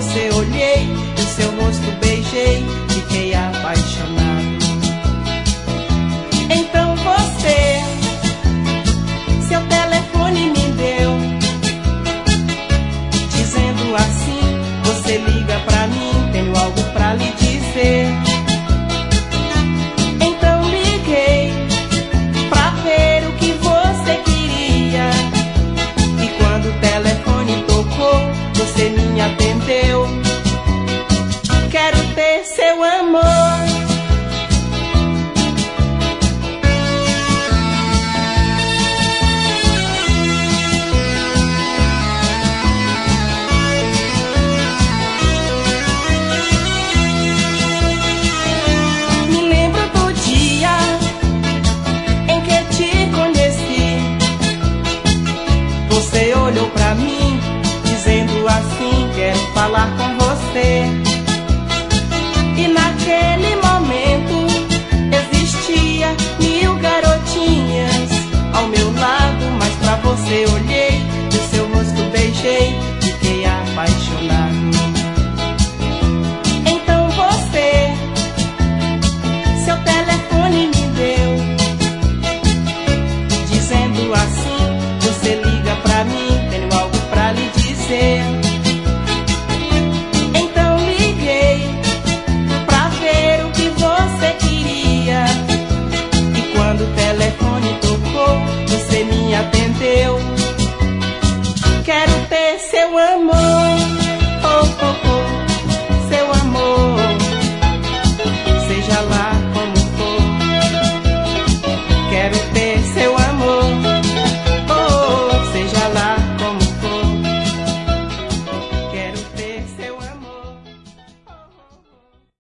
você olhei, o seu rosto beijei, fiquei apaixonado. Então você, seu telefone me deu, dizendo assim: você liga pra mim, tenho algo pra lhe dizer. Então liguei pra ver o que você queria, e quando o telefone tocou, você me atendeu. Quero ter seu amor. Me lembro do dia em que te conheci. Você olhou pra mim, dizendo assim: quero falar com